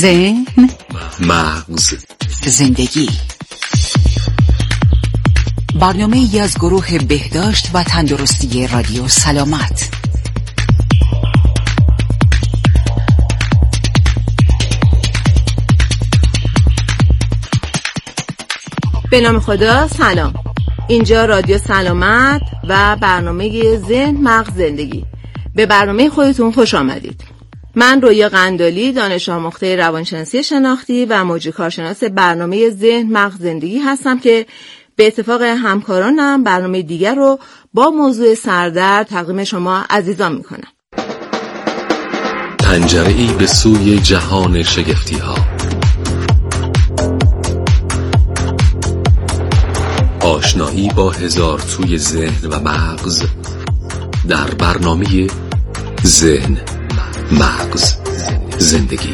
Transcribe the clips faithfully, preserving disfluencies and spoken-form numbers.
ذهن، مغز، زندگی. برنامه ای از گروه بهداشت و تندرستی رادیو سلامت. به نام خدا. سلام، اینجا رادیو سلامت و برنامه ذهن، مغز، زندگی. به برنامه خودتون خوش آمدید. من رویا قندالی، دانش آموخته روانشناسی شناختی و موجی کارشناس برنامه ذهن، مغز، زندگی هستم که به اتفاق همکارانم برنامه دیگر رو با موضوع سردرد تقدیم شما عزیزان میکنم. پنجره‌ای به سوی جهان شگفتی ها، آشنایی با هزار توی ذهن و مغز در برنامه ذهن، مغز، زندگی.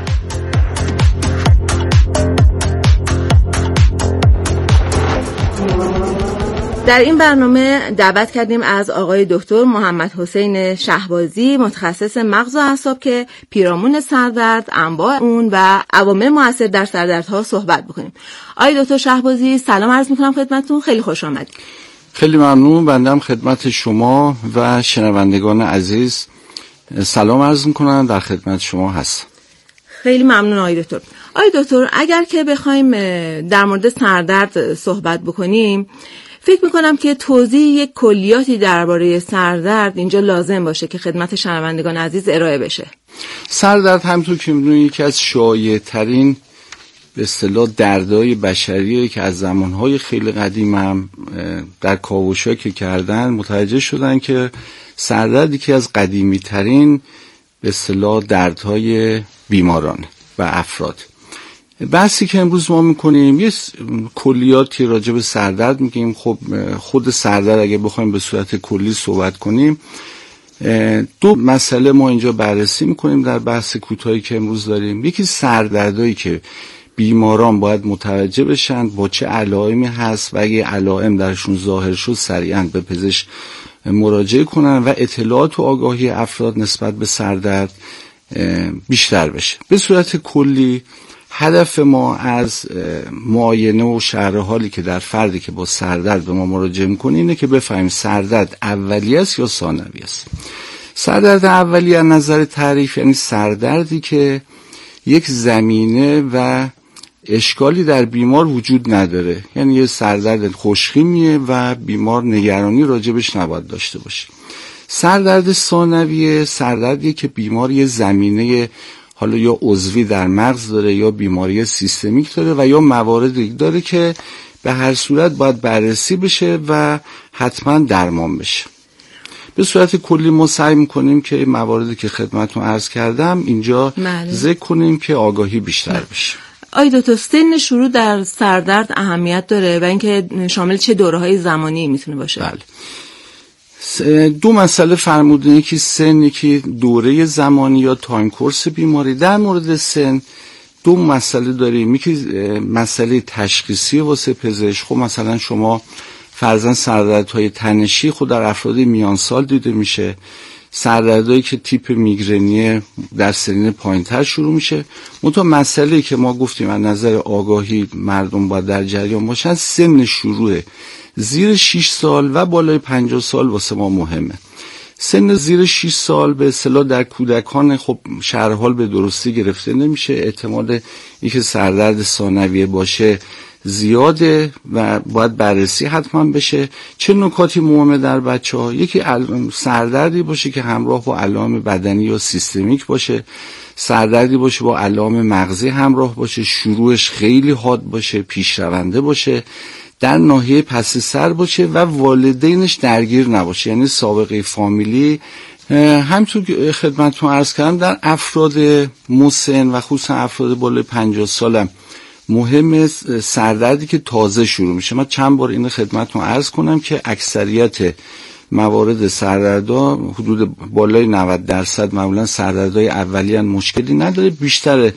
در این برنامه دعوت کردیم از آقای دکتر محمد حسین شهبازی، متخصص مغز و اعصاب، که پیرامون سردرد، انواع اون و عوامل مؤثر در سردردها صحبت بکنیم. آقای دکتر شهبازی، سلام عرض میکنم خدمتتون، خیلی خوش آمدید. خیلی ممنون. بنده هم خدمت شما و شنوندگان عزیز سلام عرض میکنم، در خدمت شما هستم. خیلی ممنون آقای دکتر. آقای دکتر، اگر که بخوایم در مورد سردرد صحبت بکنیم، فکر میکنم که توضیح یک کلیاتی درباره سردرد اینجا لازم باشه که خدمت شنوندگان عزیز ارائه بشه. سردرد همونطور که میدونید یکی از شایع ترین به اصطلاح دردهای بشریه که از زمانهای خیلی قدیم هم در کاوش‌ها که کردن متوجه شدن که سردرد یکی از قدیمی ترین به اصطلاح دردهای بیماران و افراد. بحثی که امروز ما میکنیم یه کلیاتی راجع به سردرد میگیم. خب خود سردرد اگه بخوایم به صورت کلی صحبت کنیم، دو مسئله ما اینجا بررسی میکنیم در بحث کوتاهی که امروز داریم. یکی سردردایی که بیماران باید متوجه بشن با چه علائمی هست و اگه علائم درشون ظاهر شد سریعا به پزشک مراجعه کنن و اطلاعات و آگاهی افراد نسبت به سردرد بیشتر بشه. به صورت کلی هدف ما از معاینه و شرح حالی که در فردی که با سردرد به ما مراجعه میکنه اینه که بفهمیم سردرد اولیه است یا ثانویه است. سردرد اولیه از نظر تعریف یعنی سردردی که یک زمینه و اشکالی در بیمار وجود نداره، یعنی یه سردرد خوشخیمیه و بیمار نگرانی راجبش نباید داشته باشه. سردرد ثانویه سردردیه که بیمار یه زمینه حالا یا عضوی در مغز داره یا بیماری سیستمیک داره و یا مواردی داره که به هر صورت باید بررسی بشه و حتما درمان بشه. به صورت کلی ما سعی میکنیم که مواردی که خدمتتون عرض کردم اینجا مالی. ذکر کنیم که آگاهی بیشتر مالی. بشه. آی دکتر، سن شروع در سردرد اهمیت داره و اینکه شامل چه دوره‌های زمانی میتونه باشه؟ بله. دو مسئله فرمودن، یکی سن، یکی دوره زمانی یا تایم کورس بیماری. در مورد سن دو مسئله داریم. یکی مسئله تشخیصی واسه پزشک. خب مثلا شما فرضاً سردردهای تنشی خود در افراد میان سال دیده میشه، سردردهایی که تیپ میگرنی در سنین پایین‌تر شروع میشه. منتها مسئله‌ای که ما گفتیم از نظر آگاهی مردم باید در جریان باشن، سن شروع زیر شش سال و بالای پنجاه سال واسه ما مهمه. سن زیر شش سال به اصطلاح در کودکان خب شرح حال به درستی گرفته نمیشه، احتمال اینکه سردرد ثانویه باشه زیاده و باید بررسی حتما بشه. چه نکاتی مهمه در بچه ها؟ یکی سردردی باشه که همراه با علائم بدنی یا سیستمیک باشه، سردردی باشه با علائم مغزی همراه باشه، شروعش خیلی حاد باشه، پیشرونده باشه، در ناحیه پس سر باشه و والدینش درگیر نباشه، یعنی سابقه فامیلی. همونطور که خدمتتون عرض کردم در افراد مسن و خصوصا افراد بالای پنجاه سالم مهم سردردی که تازه شروع میشه. من چند بار این خدمتتون عرض کنم که اکثریت موارد سردردها حدود بالای نود درصد معمولا سردردهای اولیه مشکلی نداره، بیشتر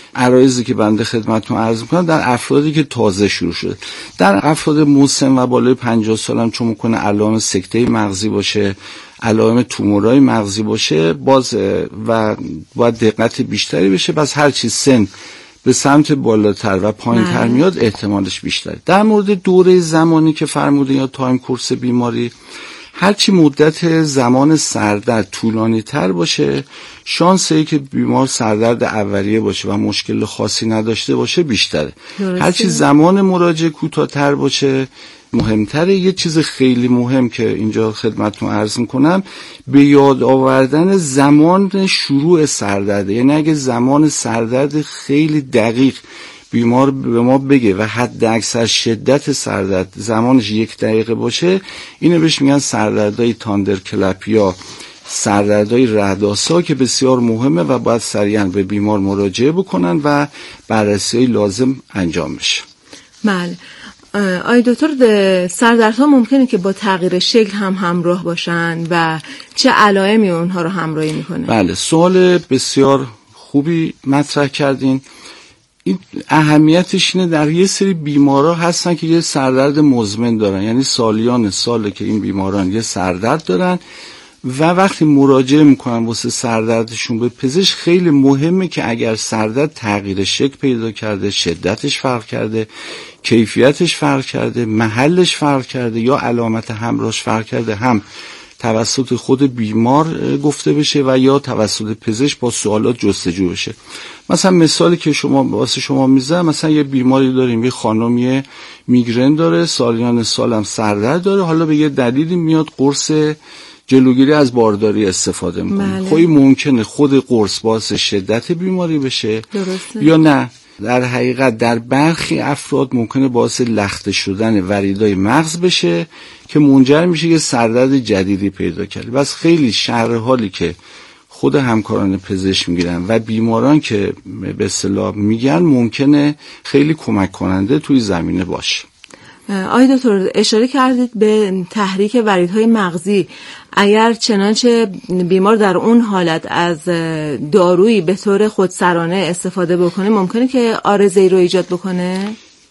عرایضی که بنده خدمتتون عرض میکنم در افرادی که تازه شروع شده. در افراد مسن و بالای پنجاه سال هم چون میکنه علائم سکته مغزی باشه، علائم تومورای مغزی باشه، باز و باید دقت بیشتری بشه. بس هر چی سن به سمت بالاتر و پایین‌تر میاد احتمالش بیشتره. در مورد دوره زمانی که فرمودین یا تایم کورس بیماری، هرچی مدت زمان سردرد طولانی تر باشه، شانس ای که بیمار سردرد اولیه باشه و مشکل خاصی نداشته باشه بیشتره. هرچی زمان مراجعه کوتاه‌تر باشه مهمتره. یه چیز خیلی مهم که اینجا خدمتتون عرض میکنم، به یاد آوردن زمان شروع سردرد. یعنی اگه زمان سردرد خیلی دقیق بیمار به ما بگه و حد اکثر شدت سردرد زمانش یک دقیقه باشه، اینو بهش میگن سردردهای تاندرکلپ یا سردردهای رعدآسا که بسیار مهمه و باید سریعا به بیمار مراجعه بکنن و بررسی لازم انجام بشه. بله. آی دکتر، سردردها ممکنه که با تغییر شکل هم همراه باشن و چه علائمی اونها رو همراهی میکنه؟ بله، سوال بسیار خوبی مطرح کردین. این اهمیتش اینه در یه سری بیمارا هستن که یه سردرد مزمن دارن، یعنی سالیان ساله که این بیماران یه سردرد دارن و وقتی مراجعه میکنن واسه سردردشون به پزشک، خیلی مهمه که اگر سردرد تغییر شکل پیدا کرده، شدتش فرق کرده، کیفیتش فرق کرده، محلش فرق کرده یا علامت همراهش فرق کرده، هم توسط خود بیمار گفته بشه و یا توسط پزشک با سوالات جستجو بشه. مثلا مثالی که شما واسه شما میزنم، مثلا یه بیماری داریم، یه خانمی میگرن داره، سالیان سالم سردرد داره، حالا به یه دلیلی میاد قرص جلوگیری از بارداری استفاده میکنه. خب ممکنه خود قرص باعث شدت بیماری بشه درسته. یا نه در حقیقت در برخی افراد ممکنه باعث لخته شدن وریدای مغز بشه که منجر میشه یه سردرد جدیدی پیدا کرده. بس خیلی شرح حالی که خود همکاران پزشک میگیرن و بیماران که به اصطلاح میگن ممکنه خیلی کمک کننده توی زمینه باشه. آقای دکتر، اشاره کردید به تحریک وریدهای مغزی. اگر چنانچه بیمار در اون حالت از دارویی به طور خودسرانه استفاده بکنه، ممکنه که عارضه‌ای رو ایجاد بکنه؟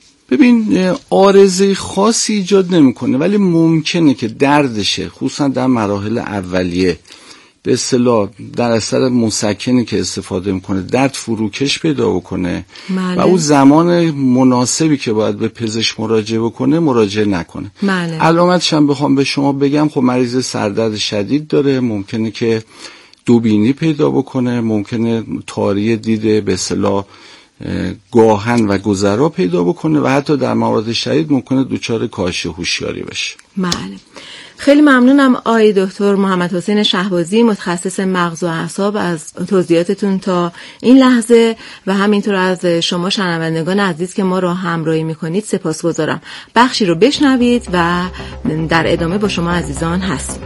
ببین، عارضه خاصی ایجاد نمیکنه، ولی ممکنه که دردشه، خصوصا در مراحل اولیه به اصطلاح در اثر مسکنی که استفاده میکنه درد فروکش پیدا بکنه ماله. و اون زمان مناسبی که باید به پزشک مراجعه بکنه مراجعه نکنه. ماله. علامتش هم بخوام به شما بگم، خب مریض سردرد شدید داره، ممکنه که دوبینی پیدا بکنه، ممکنه تاری دیده به اصطلاح گاهن و گذرا پیدا بکنه و حتی در موارد شدید ممکنه دچار کاهش هوشیاری بشه. بله. خیلی ممنونم آقای دکتر محمد حسین شهبازی، متخصص مغز و اعصاب، از توضیحاتتون تا این لحظه و همینطور از شما شنوندگان عزیز که ما رو همراهی میکنید سپاسگزارم. بخشی رو بشنوید و در ادامه با شما عزیزان هستیم.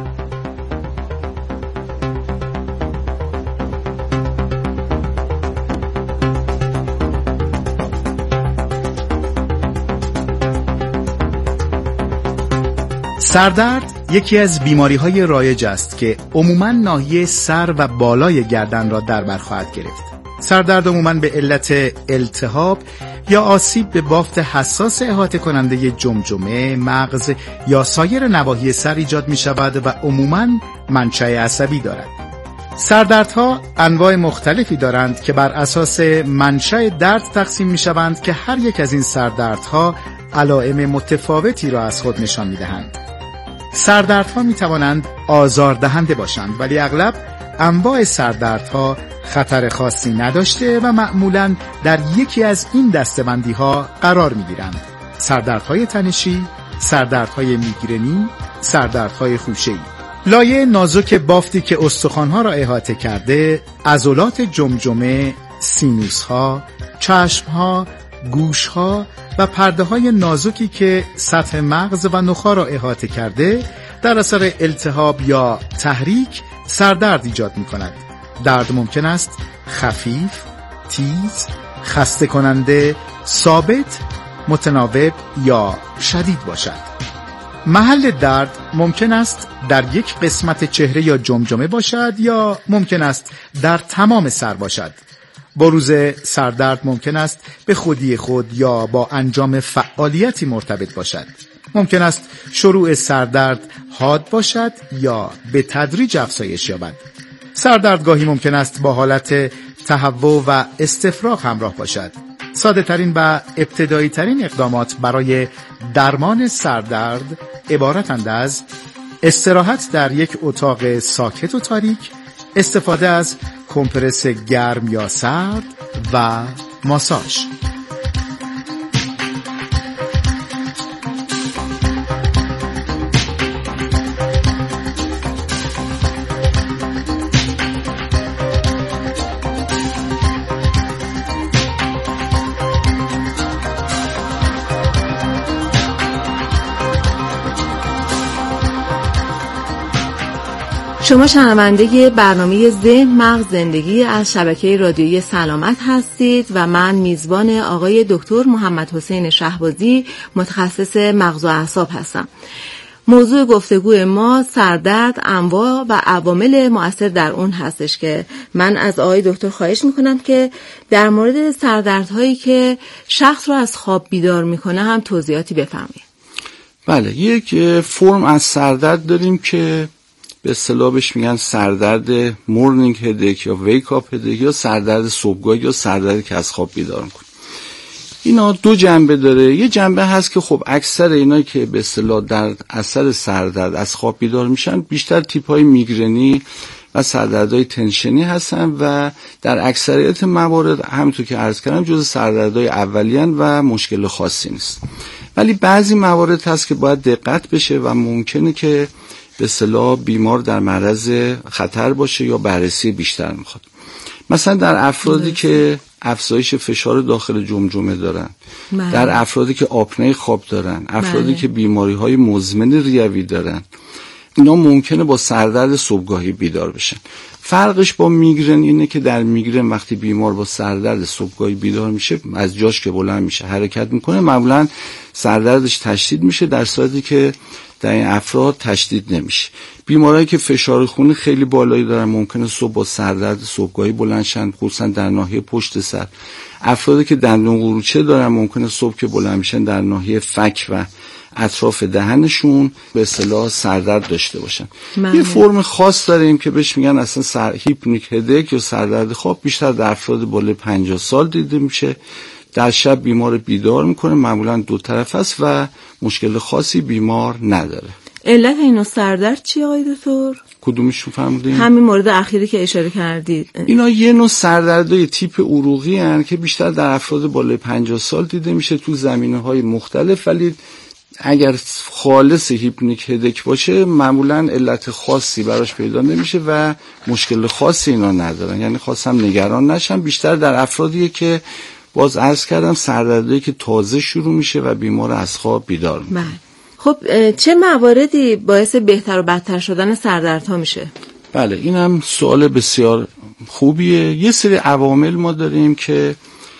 سردرد یکی از بیماری‌های رایج است که عموماً ناحیه سر و بالای گردن را در بر خواهد گرفت. سردرد عموماً به علت التهاب یا آسیب به بافت حساس احاطه کننده جمجمه، مغز یا سایر نواحی سر ایجاد می‌شود و عموماً منشأ عصبی دارد. سردردها انواع مختلفی دارند که بر اساس منشأ درد تقسیم می‌شوند که هر یک از این سردردها علائم متفاوتی را از خود نشان می‌دهند. سردردها می توانند آزاردهنده باشند، ولی اغلب انواع سردردها خطر خاصی نداشته و معمولاً در یکی از این دسته‌بندی ها قرار می گیرند: سردردهای تنشی، سردردهای میگرنی، سردردهای خوشه‌ای. لایه نازک بافتی که استخوان‌ها را احاطه کرده، عضلات جمجمه، سینوس‌ها، چشم‌ها، گوش‌ها و پرده‌های نازکی که سطح مغز و نخاع را احاطه کرده در اثر التهاب یا تحریک سردرد ایجاد می‌کند. درد ممکن است خفیف، تیز، خسته کننده، ثابت، متناوب یا شدید باشد. محل درد ممکن است در یک قسمت چهره یا جمجمه باشد یا ممکن است در تمام سر باشد. بروز سردرد ممکن است به خودی خود یا با انجام فعالیتی مرتبط باشد. ممکن است شروع سردرد حاد باشد یا به تدریج افزایش یابد. سردرد گاهی ممکن است با حالت تهوع و استفراغ همراه باشد. ساده ترین و ابتدایی ترین اقدامات برای درمان سردرد عبارتند از استراحت در یک اتاق ساکت و تاریک، استفاده از کمپرس گرم یا سرد و ماساژ. شما شنونده برنامه ذهن مغز زندگی از شبکه رادیویی سلامت هستید و من میزبان آقای دکتر محمد حسین شهبازی متخصص مغز و اعصاب هستم. موضوع گفتگوی ما سردرد، انواع و عوامل مؤثر در اون هستش که من از آقای دکتر خواهش میکنم که در مورد سردردهایی که شخص رو از خواب بیدار میکنه هم توضیحاتی بفرمایید. بله، یک فرم از سردرد داریم که به اصطلاح بهش میگن سردرد مورنینگ هدیک یا ویک آپ هدیک یا سردرد صبحگاهی یا سردردی که از خواب بیدار میکنه. اینا دو جنبه داره. یه جنبه هست که خب اکثر اینایی که به اصطلاح در اثر سردرد از خواب بیدار میشن بیشتر تیپ‌های میگرنی و سردردهای تنشنی هستن و در اکثریت موارد همونطور که عرض کردم جزء سردردهای اولیه‌اند و مشکل خاصی نیست. ولی بعضی موارد هست که باید دقت بشه و ممکنه که به اصطلاح بیمار در معرض خطر باشه یا بررسی بیشتر میخواد. مثلا در افرادی که افزایش فشار داخل جمجمه دارن، بله. در افرادی که آپنه خواب دارن، افرادی بله. که بیماری‌های مزمن ریوی دارن، اینا ممکنه با سردرد صبحگاهی بیدار بشن. فرقش با میگرن اینه که در میگرن وقتی بیمار با سردرد صبحگاهی بیدار میشه، از جاش که بلند میشه حرکت میکنه، معمولا سردردش تشدید میشه، در صورتی که در این افراد تشدید نمیشه. بیمارایی که فشار خون خیلی بالایی دارن ممکنه صبح با سردرد صبحگاهی بلند شن، خصوصا در ناحیه پشت سر. افرادی که دندون قروچه دارن ممکنه صبح که بلند میشن در ناحیه فک و اطراف دهنشون به اصطلاح سردرد داشته باشن. معنی. یه فرم خاص داریم که بهش میگن اصلا سر... هیپنیک هدیک یا سردرد خواب، بیشتر در افراد بالای پنجاه سال دیده میشه. در شب بیمار بیدار میکنه، معمولا دو طرف است و مشکل خاصی بیمار نداره. علت این سردرد چیه آقای دکتر؟ کدومشون فرمودین؟ همین مورد اخیری که اشاره کردید. اینا یه نوع سردردهای تیپ عروقی هستند که بیشتر در افراد بالای پنجاه سال دیده میشه تو زمینه‌های مختلف، ولی اگر خالص هیپنیک هدیک باشه معمولا علت خاصی براش پیدا نمیشه و مشکل خاصی اینا ندارن، یعنی خواستم نگران نشن. بیشتر در افرادیه که باز عرض کردم سردردی که تازه شروع میشه و بیمار از خواب بیدار میشه. خب چه مواردی باعث بهتر و بدتر شدن سردردها میشه؟ بله، این هم سوال بسیار خوبیه. یه سری عوامل ما داریم که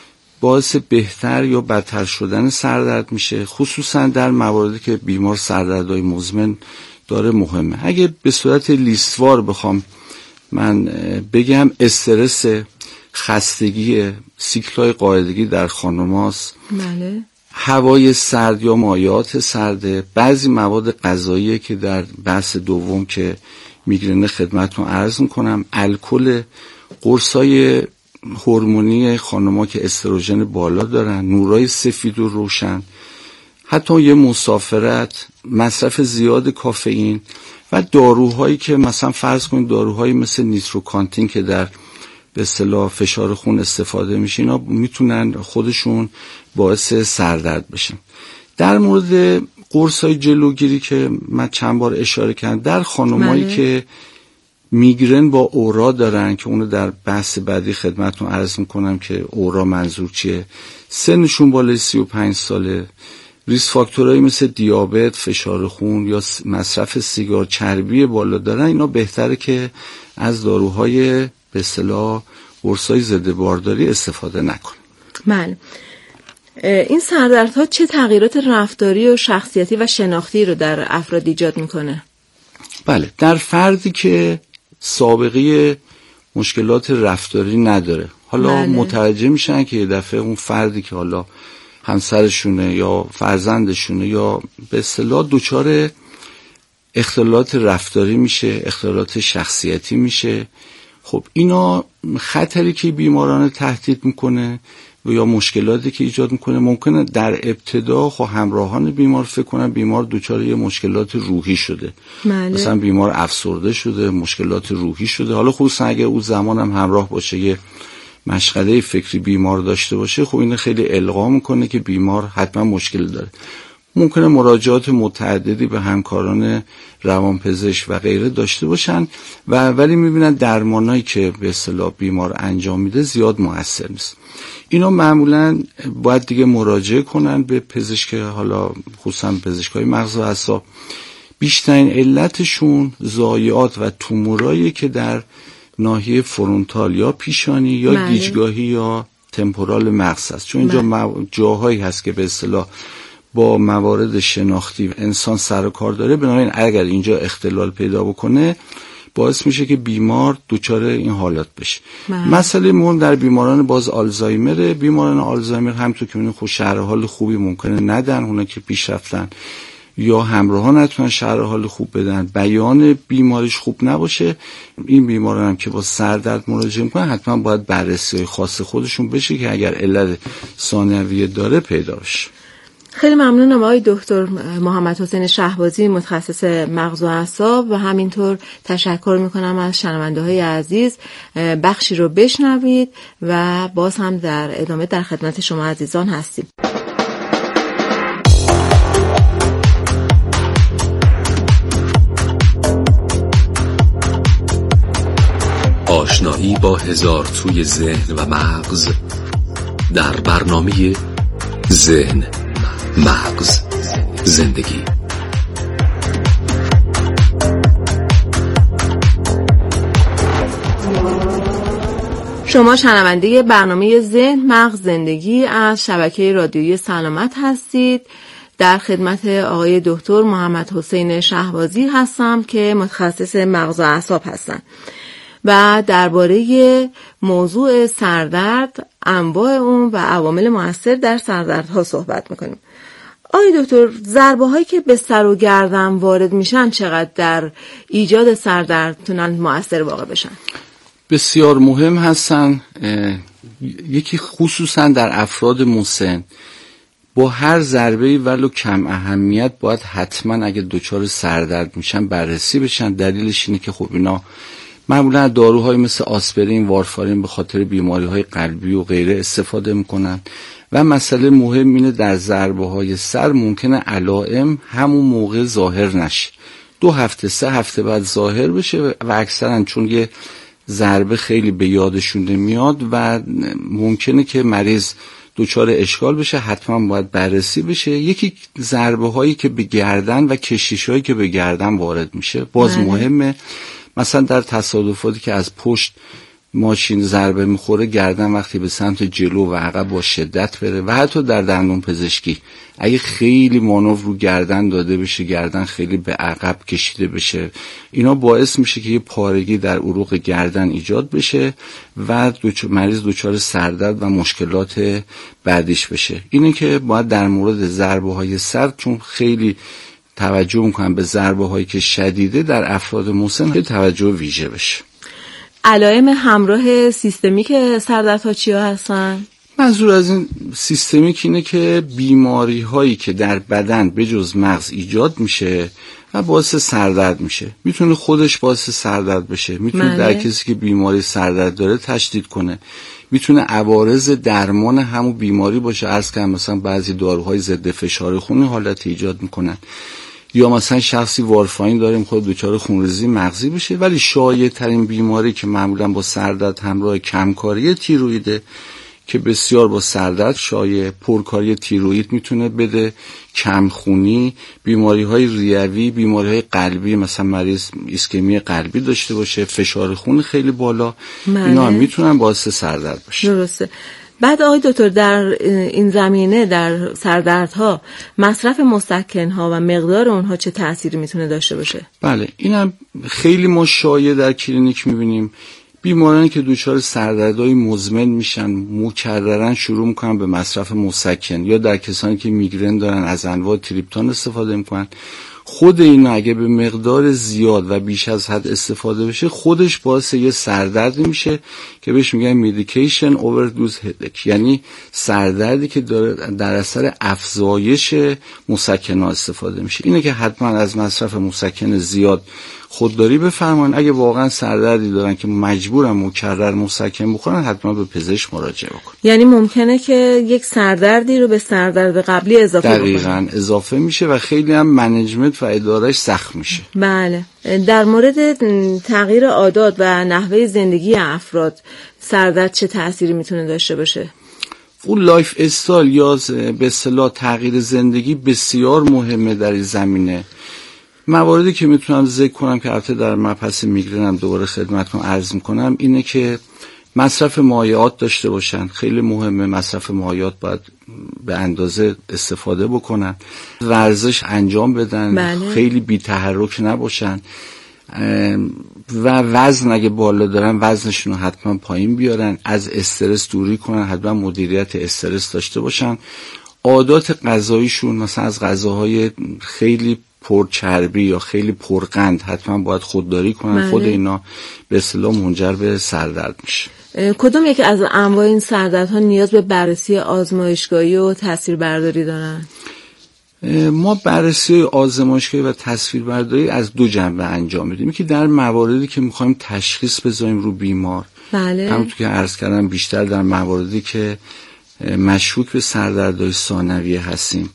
باعث بهتر یا بدتر شدن سردرد میشه، خصوصا در مواردی که بیمار سردردهای مزمن داره مهمه. اگه به صورت لیستوار بخوام من بگم، استرس، خستگی، سیکل‌های قاعدگی در خانم‌هاست، بله. هوای سرد یا مایعات سرد، بعضی مواد غذایی که در بحث دوم که میگرنه خدمتتون عرض میکنم، الکل، قرصای هورمونی خانم‌ها که استروژن بالا دارن، نورای سفید و روشن، حتی یه مسافرت، مصرف زیاد کافئین و داروهایی که مثلا فرض کنید داروهایی مثل نیتروکانتین که در به اصطلاح فشار خون استفاده میشه، اینا میتونن خودشون باعث سردرد بشن. در مورد قرصای جلوگیری که من چند بار اشاره کردم، در خانمایی مله. که میگرن با اورا دارن که اونو در بحث بعدی خدمتتون عرض میکنم که اورا منظور چیه، سنشون بالای سی و پنج ساله، ریسک فاکتورهایی مثل دیابت، فشار خون یا مصرف سیگار، چربی بالا دارن، اینا بهتره که از داروهای به اصطلاح قرصای ضد بارداری استفاده نکن. بله. این سردردها چه تغییرات رفتاری و شخصیتی و شناختی رو در افراد ایجاد میکنه؟ بله، در فردی که سابقه مشکلات رفتاری نداره، حالا بله. متوجه میشن که یه دفعه اون فردی که حالا همسرشونه یا فرزندشونه یا به اصطلاح دچار اختلالات رفتاری میشه، اختلالات شخصیتی میشه. خب اینا خطری که بیماران تهدید میکنه و یا مشکلاتی که ایجاد میکنه، ممکنه در ابتدا خب همراهان بیمار فکر کنن بیمار دچار یه مشکلات روحی شده. بله. مثلا بیمار افسرده شده، مشکلات روحی شده. حالا خصوصا اگه اون زمان هم همراه باشه یه مشغله فکری بیمار داشته باشه، خب این خیلی القا میکنه که بیمار حتما مشکل داره. ممکنه مراجعات متعددی به همکاران روانپزشک و غیره داشته باشن و ولی میبینن درمانایی که به اصطلاح بیمار انجام میده زیاد مؤثر نیست. اینا معمولا باید دیگه مراجعه کنن به پزشک، حالا خصوصا پزشکای مغز و اعصاب. بیشترین علتشون ضایعات و تومورایی که در ناحیه فرونتال یا پیشانی یا بله. گیجگاهی یا تمپورال مغز است. چون اینجا بله. جاهایی هست که به اصطلاح با موارد شناختی انسان سر و کار داره، بنابراین اگر اینجا اختلال پیدا بکنه باعث میشه که بیمار دچار این حالات بشه. مسئله مهم در بیماران باز آلزایمر. بیماران آلزایمر همونطور که می‌بینید خب شرح حال خوبی ممکنه ندن، اونا که پیش رفتن یا همراهان نتونن شرح حال خوب بدن، بیان بیماریش خوب نباشه. این بیماران هم که با سردرد مراجعه میکنن حتما باید بررسی خاص خودشون بشه که اگر علت ثانویه داره پیدا بشه. خیلی ممنونم آقای دکتر محمد حسین شهبازی، متخصص مغز و اعصاب، و همینطور تشکر میکنم از شنونده های عزیز. بخشی رو بشنوید و باز هم در ادامه در خدمت شما عزیزان هستیم. آشنایی با هزار توی ذهن و مغز در برنامه ذهن مغز زندگی. شما شنونده برنامه ذهن مغز زندگی از شبکه رادیویی سلامت هستید. در خدمت آقای دکتر محمد حسین شهبازی هستم که متخصص مغز و اعصاب هستند و درباره موضوع سردرد، انواع اون و عوامل مؤثر در سردردها صحبت میکنیم. آقای دکتر، ضربه هایی که به سر و گردن وارد میشن چقدر در ایجاد سردرد تونن مؤثر واقع بشن؟ بسیار مهم هستن. یکی خصوصا در افراد مسن با هر ضربه‌ای ولو کم اهمیت باید حتما اگه دچار سردرد میشن بررسی بشن. دلیلش اینه که خب اینا معمولا داروهای مثل آسپرین، وارفارین به خاطر بیماری‌های قلبی و غیره استفاده میکنن و مسئله مهم اینه در ضربه‌های سر ممکنه علائم همون موقع ظاهر نشه، دو هفته سه هفته بعد ظاهر بشه و اکثرا چون یه ضربه خیلی به یادشون نمیاد و ممکنه که مریض دچار اشکال بشه، حتما باید بررسی بشه. یکی ضربه هایی که به گردن و کشیش هایی که به گردن وارد میشه باز مه. مهمه. مثلا در تصادفاتی که از پشت ماشین ضربه میخوره، گردن وقتی به سمت جلو و عقب با شدت بره و حتی در دندون پزشکی اگه خیلی مانور رو گردن داده بشه، گردن خیلی به عقب کشیده بشه، اینا باعث میشه که یه پارگی در عروق گردن ایجاد بشه و مریض دچار سردرد و مشکلات بعدیش بشه. اینه که باید در مورد ضربه های سر، چون خیلی توجه میکنم به ضربه هایی که شدیده در افراد مسن، که توجه ویژه بشه. علائم همراه سیستمیک سردردها چیا هستن؟ منظور از این سیستمیک اینه که بیماری هایی که در بدن به جز مغز ایجاد میشه و باعث سردرد میشه. میتونه خودش باعث سردرد بشه، میتونه در کسی که بیماری سردرد داره تشدید کنه، میتونه عوارض درمان همون بیماری باشه. عرض کنم مثلا بعضی داروهای ضد فشار خون حالت ایجاد میکنن، یا مثلا شخصی وارفارین داره میخواد دچار خونریزی مغزی بشه. ولی شایع ترین بیماری که معمولا با سردرد همراه کمکاری تیروئیده که بسیار با سردرد شایع، پرکاری تیروئید میتونه بده، کمخونی، بیماری های ریوی، بیماری های قلبی، مثلا مریض ایسکمی قلبی داشته باشه، فشار خون خیلی بالا، ماله. اینا هم میتونن باعث سردرد بشه. درسته. بعد آقای دکتر، در این زمینه در سردردها مصرف مسکن‌ها و مقدار اونها چه تأثیری میتونه داشته باشه؟ بله، اینم خیلی ما شایع در کلینیک میبینیم. بیمارانی که دچار سردردهای مزمن میشن مکررن شروع میکنن به مصرف مسکن، یا در کسانی که میگرن دارن از انواع تریپتان استفاده میکنن. خود اینا اگه به مقدار زیاد و بیش از حد استفاده بشه خودش باعث یه سردردی میشه که بهش میگن میدیکیشن اووردوز هدک، یعنی سردردی که داره در اثر افزایش مسکن‌ها استفاده میشه. اینه که حتما از مصرف مسکن زیاد خودداری بفرمایید. اگه واقعا سردردی دارن که مجبورن مکرر مسکن بخورن حتما به پزشک مراجعه بکنن. یعنی ممکنه که یک سردردی رو به سردرد قبلی اضافه بکنه. دقیقاً اضافه میشه و خیلی هم منیجمنت و ادارهش سخت میشه. بله. در مورد تغییر عادات و نحوه زندگی افراد سردرد چه تأثیری میتونه داشته باشه؟ اون لایف استایل یا به اصطلاح تغییر زندگی بسیار مهمه در این زمینه. مواردی که میتونم ذکر کنم که البته در مبحث میگرن هم دوباره خدمتتون عرض میکنم اینه که مصرف مایعات داشته باشن. خیلی مهمه مصرف مایعات، باید به اندازه استفاده بکنن، ورزش انجام بدن، بله. خیلی بی تحرک نباشن و وزن اگه بالا دارن وزنشون رو حتما پایین بیارن، از استرس دوری کنن، حتما مدیریت استرس داشته باشن. عادات غذاییشون مثلا از غذاهای خیلی پرچربی یا خیلی پرقند حتما باید خودداری کنن. بله. خود اینا به اصطلاح منجر به سردرد میشه. کدوم یکی از انواع این سردردها نیاز به بررسی آزمایشگاهی و تصویربرداری دارن؟ ما بررسی آزمایشگاهی و تصویربرداری از دو جنبه انجام میدیم. یکی در مواردی که میخوایم تشخیص بذاریم رو بیمار، بله. همونطور که عرض کردم بیشتر در مواردی که مشکوک به سردردهای ثانویه هستیم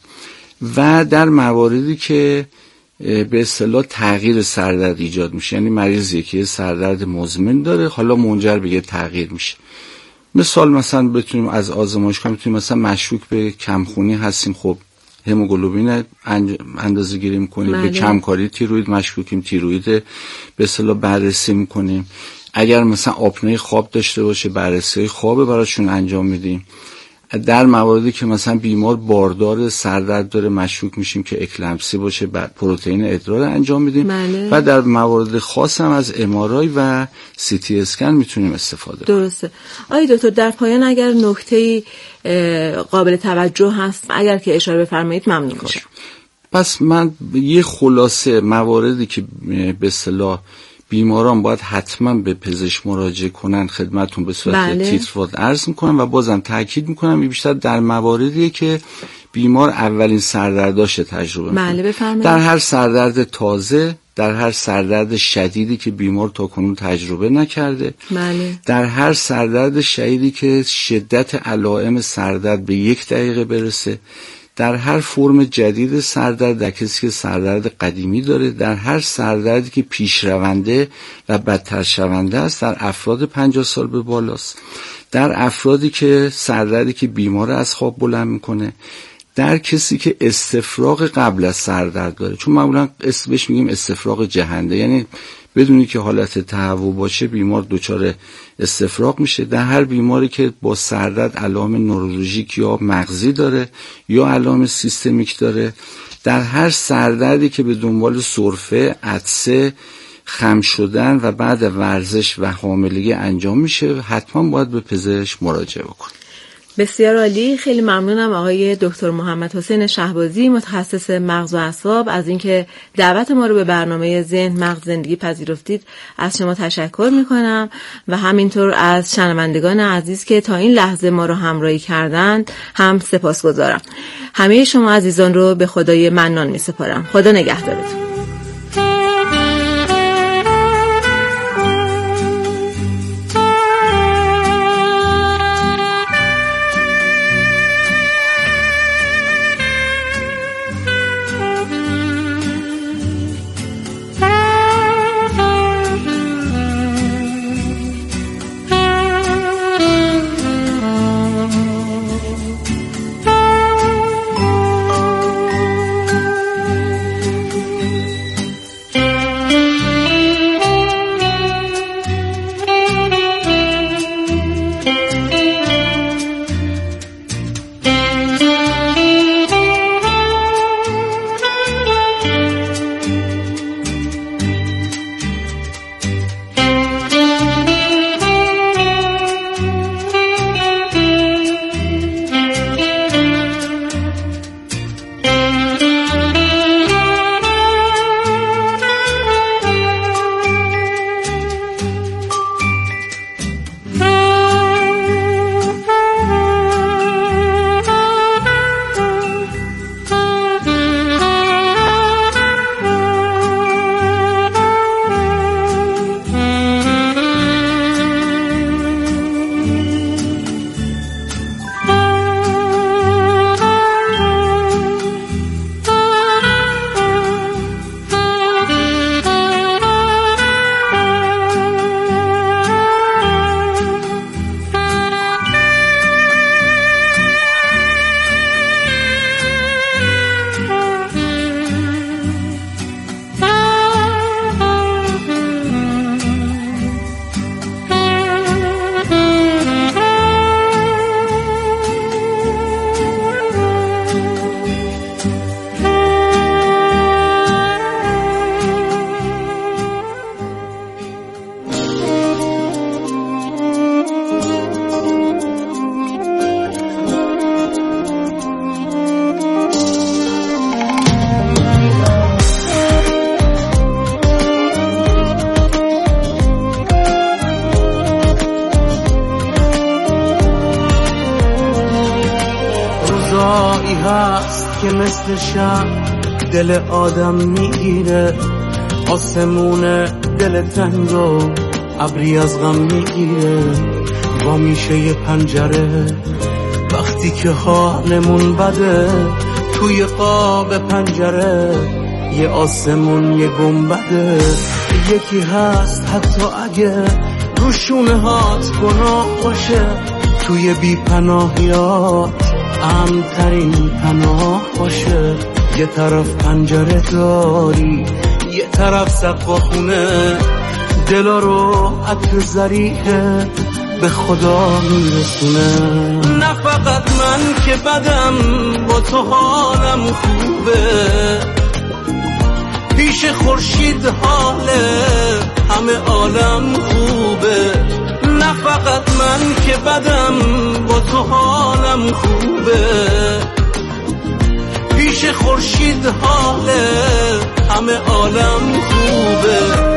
و در مواردی که به اصطلاح تغییر سردرد ایجاد میشه، یعنی مریضی که سردرد مزمن داره حالا منجر به یه تغییر میشه. مثال مثلا بتونیم از آزمایشگاه میتونیم مثلا مشکوک به کمخونی هستیم، خب هموگلوبین اندازه گیری میکنیم. بله. به کمکاری تیروید مشکوکیم، تیروید به اصطلاح بررسی میکنیم. اگر مثلا آپنه خواب داشته باشه بررسی خواب براشون انجام میدیم. در مواردی که مثلا بیمار باردار سردرد داره مشکوک میشیم که اکلمپسی باشه بر پروتئین ادرار انجام میدیم. بله. و در موارد خاص هم از ام آر آی و سی تی اسکن میتونیم استفاده کنیم. درسته. آقای دکتر در پایان اگر نکته‌ای قابل توجه هست اگر که اشاره بفرمایید ممنون میشم. پس من یه خلاصه مواردی که به اصطلاح بیماران باید حتما به پزشک مراجعه کنن خدمتون به صورت بله. تیتروار عرض میکنم و بازم تاکید میکنم بیشتر در مواردیه که بیمار اولین سردرداش تجربه میکنه. بله بفرمایید. در هر سردرد تازه، در هر سردرد شدیدی که بیمار تاکنون تجربه نکرده، بله. در هر سردرد شدیدی که شدت علائم سردرد به یک دقیقه برسه، در هر فرم جدید سردرد در کسی که سردرد قدیمی داره، در هر سردردی که پیشرونده و بدتر شونده است، در افراد پنجاه سال به بالاست، در افرادی که سردردی که بیمار از خواب بلند میکنه، در کسی که استفراغ قبل از سردرد داره، چون معمولا اسمش میگیم استفراغ جهنده، یعنی بدونی که حالت تهوع باشه بیمار دچار استفراغ میشه، در هر بیماری که با سردرد علائم نورولوژیک یا مغزی داره یا علائم سیستمیک داره، در هر سردردی که به دنبال سرفه، عطسه، خم شدن و بعد ورزش و حاملگی انجام میشه، حتما باید به پزشک مراجعه بکن. بسیار عالی. خیلی ممنونم آقای دکتر محمد حسین شهبازی متخصص مغز و اعصاب از اینکه دعوت ما رو به برنامه ذهن مغز زندگی پذیرفتید. از شما تشکر میکنم و همینطور از شنوندگان عزیز که تا این لحظه ما رو همراهی کردند هم سپاسگزارم. همه شما عزیزان رو به خدای منان میسپارم. خدا نگهدارتون. که مثل شب دل آدم میگیره، آسمون دل تنگ و ابری از غم میگیره. با میشه یه پنجره وقتی که حالمون بده، توی قاب پنجره یه آسمون یه گنبده. یکی هست حتی اگه روشونه هات گناه باشه، توی بی پناهیات امن‌ترین پناه باشه. یه طرف پنجره داری، یه طرف سقف خونه، دلا رو عطر زریحه به خدا میرسونه. نه فقط من که بدم، با تو حالم خوبه، پیش خورشید حاله همه عالم خوبه. نه فقط من که بدم، با تو حالم خوبه، پیش خورشید حاله همه عالم خوبه.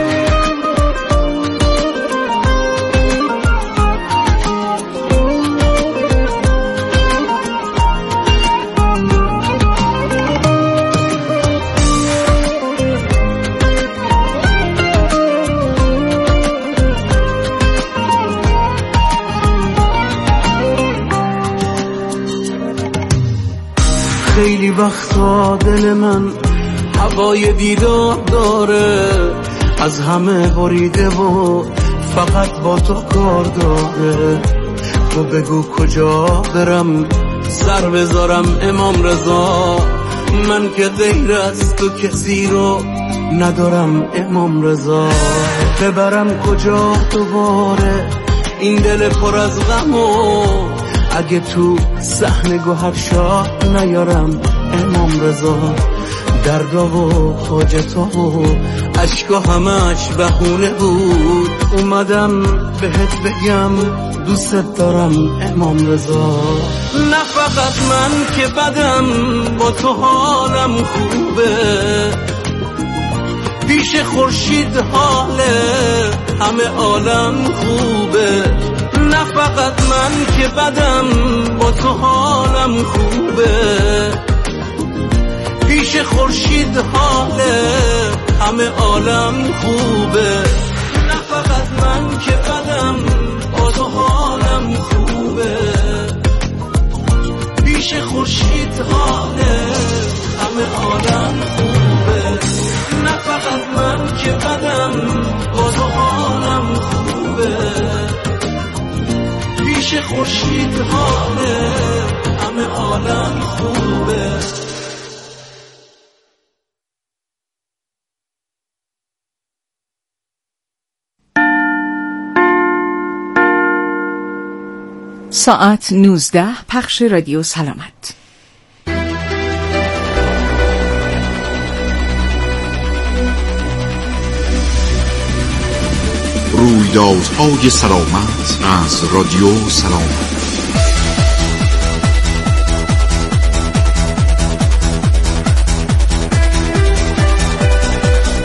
خیلی وقتا دل من هوای دیدار داره، از همه بریده و فقط با تو کار داره. تو بگو کجا برم سر بذارم امام رضا، من که غیر از تو کسی رو ندارم امام رضا. ببرم کجا دوباره این دل پر از غم و اگه تو صحن گوهر شاه نیارم امام رضا. دردا و حاجتا و عشقا همش بهونه بود، اومدم بهت بگم دوست دارم امام رضا. نه فقط من که بدم، با تو حالم خوبه، پیش خورشید حاله همه عالم خوبه. نه فقط من که بدم، با تو حالم خوبه، پیش خورشید حاله همه عالم خوبه. نه فقط من که بدم، با تو حالم خوبه، پیش خورشید حاله همه عالم خوبه. نه فقط من که بدم، با تو حالم خوبه، پیش خورشید حاله همه عالم خوبه. ساعت نوزده. پخش رادیو سلامت. رویدادهای سلامت از رادیو سلامت.